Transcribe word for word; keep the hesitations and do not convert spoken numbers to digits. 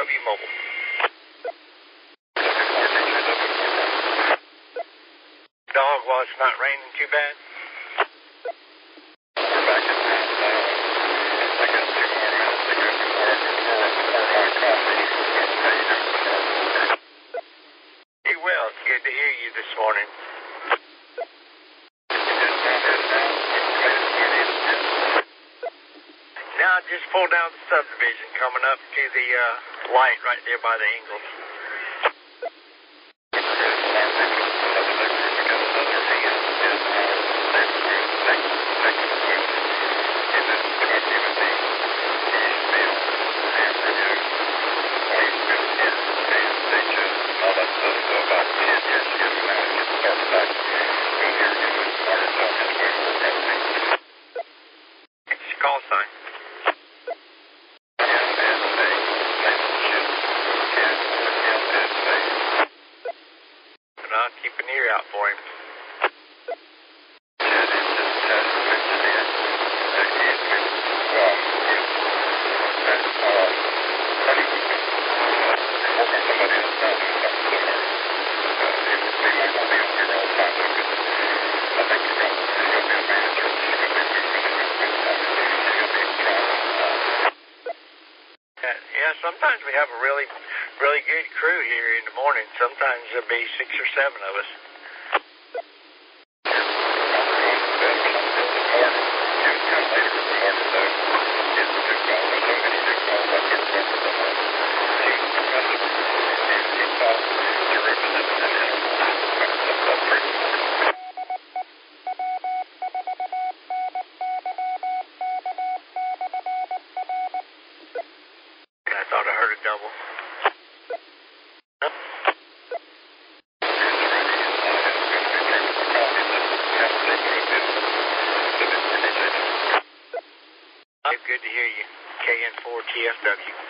W Mobile. Dog, while it's not raining too bad. We're back in town now. I got two more minutes to go before I go pour, pour my coffee. How you doing this morning? Hey, well, it's good to hear you this morning. Now, I just pulled down the subdivision coming up to the uh, light right there by the Ingles. Call sign. And I'll keep an ear out for him. Yeah, sometimes we have a really, really good crew here in the morning. Sometimes there'll be six or seven of us. I thought I heard a double. Good to hear you. K N four T F W.